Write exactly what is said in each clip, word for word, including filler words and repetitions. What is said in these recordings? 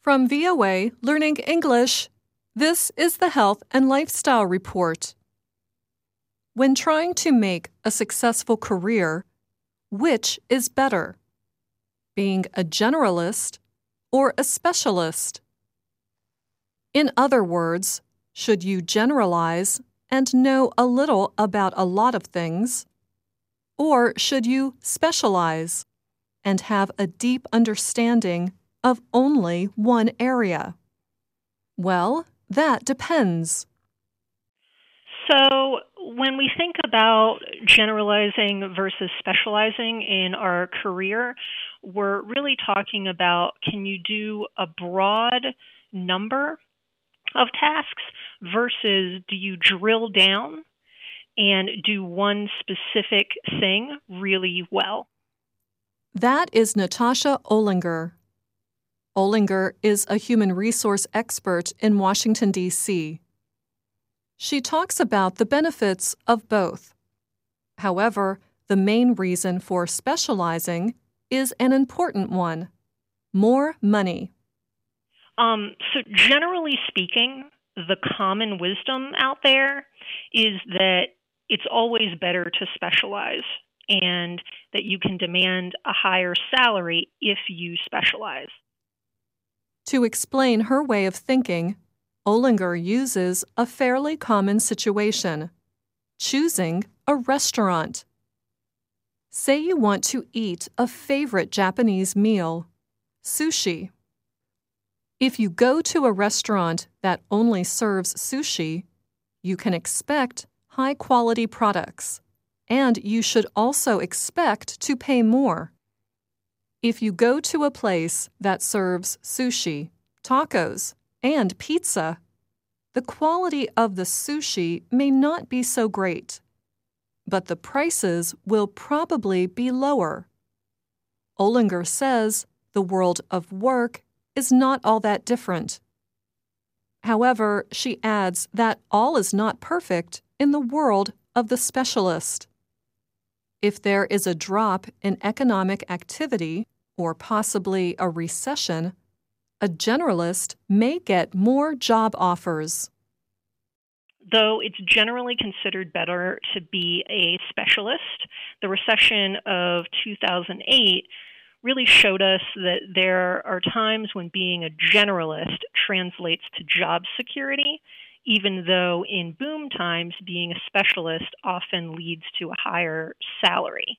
From V O A Learning English, this is the Health and Lifestyle Report. When trying to make a successful career, which is better? Being a generalist or a specialist? In other words, should you generalize and know a little about a lot of things? Or should you specialize and have a deep understanding of only one area? Well, that depends. So when we think about generalizing versus specializing in our career, we're really talking about, can you do a broad number of tasks versus do you drill down and do one specific thing really well? That is Natasha Olinger. Olinger is a human resource expert in Washington, D C She talks about the benefits of both. However, the main reason for specializing is an important one: more money. Um, so generally speaking, the common wisdom out there is that it's always better to specialize and that you can demand a higher salary if you specialize. To explain her way of thinking, Olinger uses a fairly common situation: choosing a restaurant. Say you want to eat a favorite Japanese meal, sushi. If you go to a restaurant that only serves sushi, you can expect high-quality products, and you should also expect to pay more. If you go to a place that serves sushi, tacos, and pizza, the quality of the sushi may not be so great, but the prices will probably be lower. Olinger says the world of work is not all that different. However, she adds that all is not perfect in the world of the specialist. If there is a drop in economic activity, or possibly a recession, a generalist may get more job offers. Though it's generally considered better to be a specialist, the recession of two thousand eight really showed us that there are times when being a generalist translates to job security, even though in boom times, being a specialist often leads to a higher salary.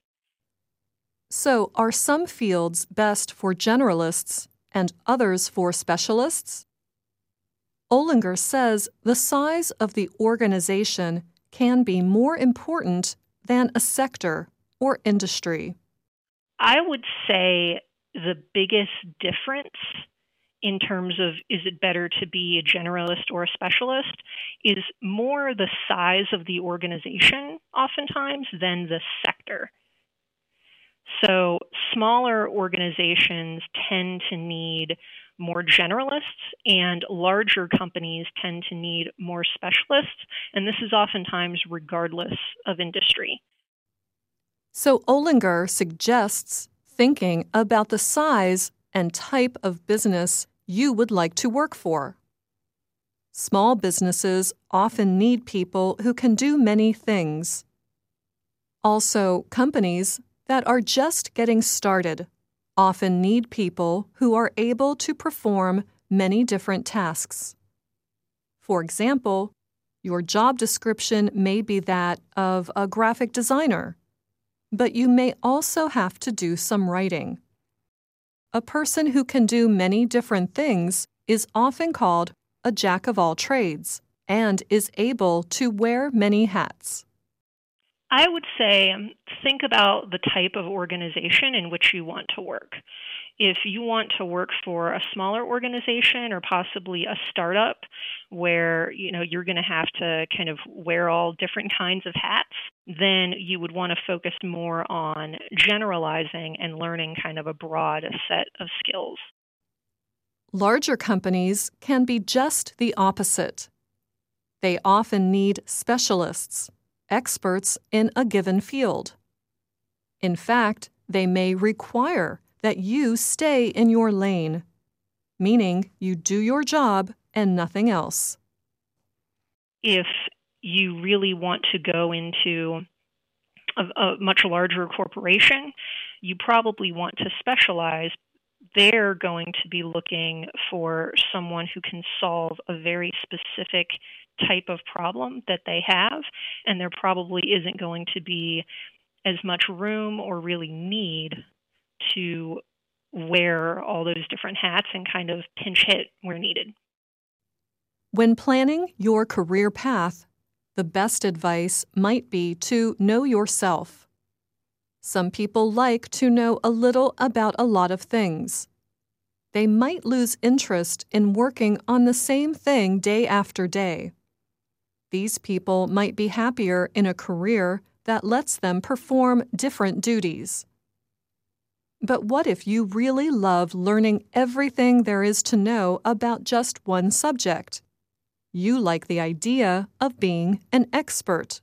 So, are some fields best for generalists and others for specialists? Olinger says the size of the organization can be more important than a sector or industry. I would say the biggest difference in terms of is it better to be a generalist or a specialist is more the size of the organization oftentimes than the sector. So smaller organizations tend to need more generalists, and larger companies tend to need more specialists, and this is oftentimes regardless of industry. So Olinger suggests thinking about the size and type of business you would like to work for. Small businesses often need people who can do many things. Also, companies that are just getting started often need people who are able to perform many different tasks. For example, your job description may be that of a graphic designer, but you may also have to do some writing. A person who can do many different things is often called a jack of all trades and is able to wear many hats. I would say um, think about the type of organization in which you want to work. If you want to work for a smaller organization or possibly a startup where you know you're going to have to kind of wear all different kinds of hats, then you would want to focus more on generalizing and learning kind of a broad set of skills. Larger companies can be just the opposite. They often need specialists, experts in a given field. In fact, they may require that you stay in your lane. meaning you do your job and nothing else. If you really want to go into a, a much larger corporation, you probably want to specialize. They're going to be looking for someone who can solve a very specific type of problem that they have, and there probably isn't going to be as much room or really need to wear all those different hats and kind of pinch hit where needed. When planning your career path, the best advice might be to know yourself. Some people like to know a little about a lot of things. They might lose interest in working on the same thing day after day. These people might be happier in a career that lets them perform different duties. But what if you really love learning everything there is to know about just one subject? You like the idea of being an expert.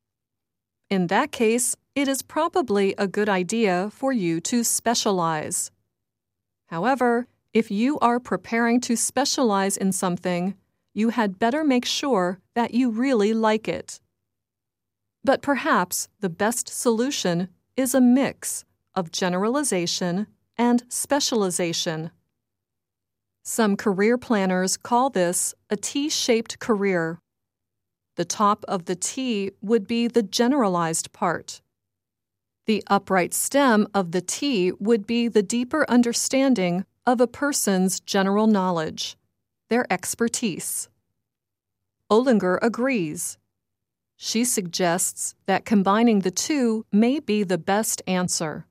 In that case, it is probably a good idea for you to specialize. However, if you are preparing to specialize in something, you had better make sure that you really like it. But perhaps the best solution is a mix of generalization and specialization. Some career planners call this a T-shaped career. The top of the T would be the generalized part. The upright stem of the T would be the deeper understanding of a person's general knowledge, their expertise. Olinger agrees. She suggests that combining the two may be the best answer.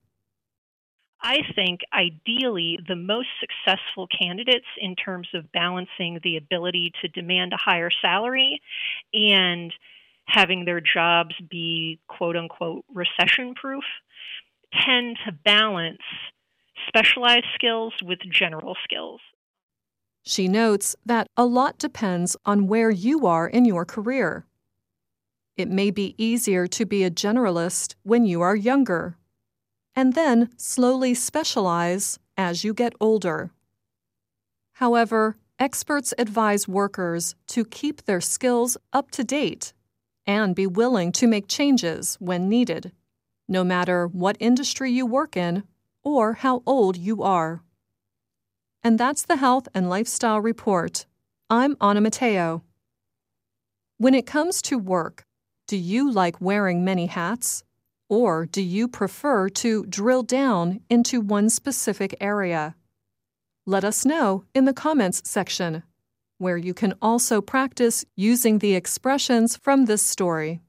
I think ideally the most successful candidates in terms of balancing the ability to demand a higher salary and having their jobs be quote-unquote recession-proof tend to balance specialized skills with general skills. She notes that a lot depends on where you are in your career. It may be easier to be a generalist when you are younger, and then slowly specialize as you get older. However, experts advise workers to keep their skills up to date and be willing to make changes when needed, no matter what industry you work in or how old you are. And that's the Health and Lifestyle Report. I'm Anna Matteo. When it comes to work, do you like wearing many hats? Or do you prefer to drill down into one specific area? Let us know in the comments section, where you can also practice using the expressions from this story.